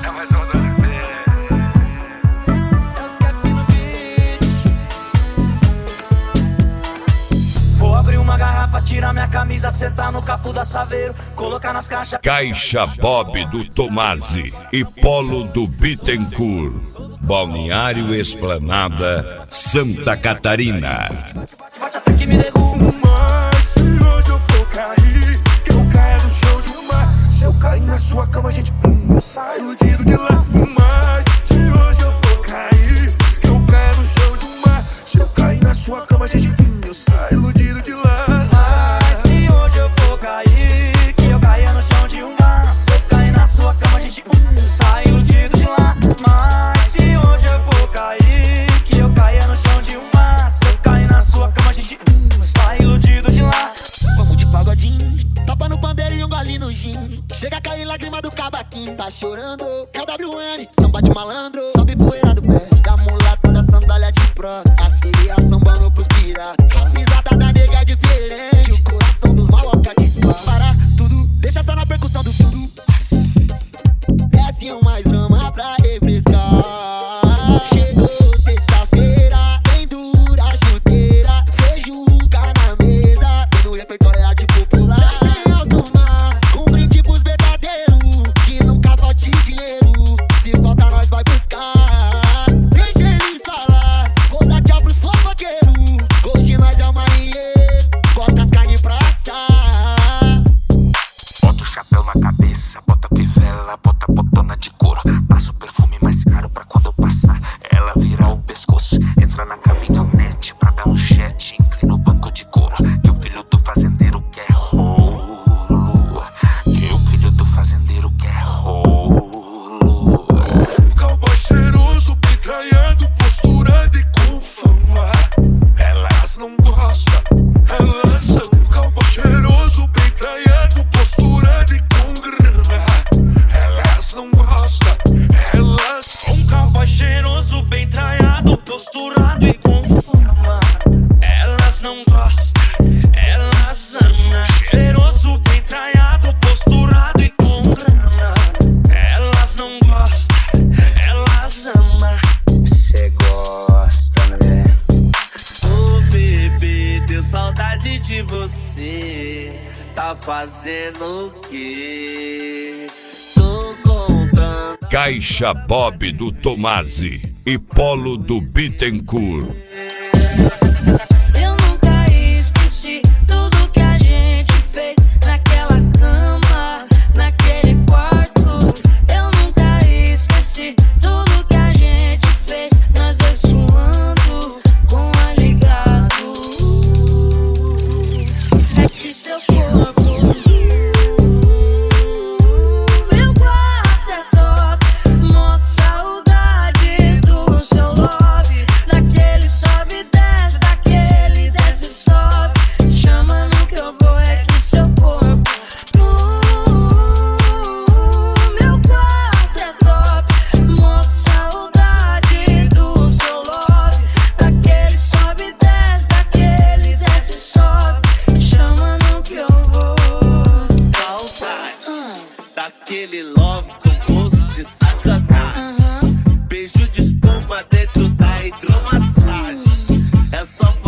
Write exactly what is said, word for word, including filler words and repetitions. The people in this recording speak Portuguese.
É mais uma do L P. É os Cap no beat. Vou abrir uma garrafa, tirar minha camisa, sentar no capô da Saveiro, colocar nas caixas. Caixa Bob do Tomasi e Polo do Bittencourt, Balneário Esplanada, Santa Catarina. Bate até que me derruba. Mas se hoje eu for cair, que eu caia no chão de mar. Se eu cair na sua cama, gente, hum, eu saio iludido de lá. Mas se hoje eu for cair, que eu caia no chão de mar. Se eu cair na sua cama, gente, hum, eu saio iludido de lá. Mas se hoje eu for cair, que eu caia no chão de um mar. Se eu cair na sua cama, gente, hum, sai iludido de lá. Mas se hoje eu for cair, que eu caia no chão de um mar. Se eu cair na sua cama, gente, hum, sai iludido de lá. Vamos de pagodinho, tapa no pandeiro e um golinho no gin. Chega a cair lágrima do cavaquinho. Tá chorando, é o W N, samba de malandro. Sobe poeira do pé, da mulata da sandália de prata. A sereia sambando pros piratas. A pisada da nega é diferente, o coração dos maloca dispara. Para tudo, deixa só na percussão do tudo. Desce um mais drama pra refrescar. Chegou sexta-feira, bem dura a chuteira. Feijuca na mesa, e no repertório é arte popular. Desce alto mar, com brinde pros verdadeiros, que nunca falte dinheiro. Se falta nós vai buscar. Deixa eles falar, vou dar tchau pros fofoqueiros. Hoje nós é o marinheiro, bota as carnes pra assar. Bota o chapéu na cabeça, bota fivela, bota botona de couro. Passa o perfume mais caro pra quando eu passar ela virar o pescoço. Entra na caminhonete pra dar um jet, inclina o banco de couro. Que o filho do fazendeiro quer rolo. Que o filho do fazendeiro quer rolo. Um cowboy cheiroso, picanhando, posturando e com fama. Elas não gostam, elas são um cowboy cheiroso, picanhando, posturando e com grana. Elas não gostam, elas são Um cowboy cheiroso, bem traiado, posturado e com forma. Elas não gostam, elas amam. Cheiroso, bem traiado, posturado e com grana. Elas não gostam, elas amam. Cê gosta, né? Ô bebê, deu saudade de você. Tá fazendo o quê? Tô contando. Caixa Bob do Tomasi e Polo do Bittencourt. Eu nunca esqueci tudo que a gente fez naquela cama, naquele quarto. Eu nunca esqueci tudo que a gente fez, nós dois suando com ar ligado. É que seu corpo, meu quarto é top. Mó saudade do seu love, daquele sobe e desce, daquele desce e sobe. Chama no que eu vou, é que seu corpo, uh, meu quarto é top. Mó saudade do seu love, daquele sobe e desce, daquele desce e sobe. Chama no que eu vou. Saudade daquele love com gosto de sacanagem. Beijo de espuma dentro da hidromassagem. É só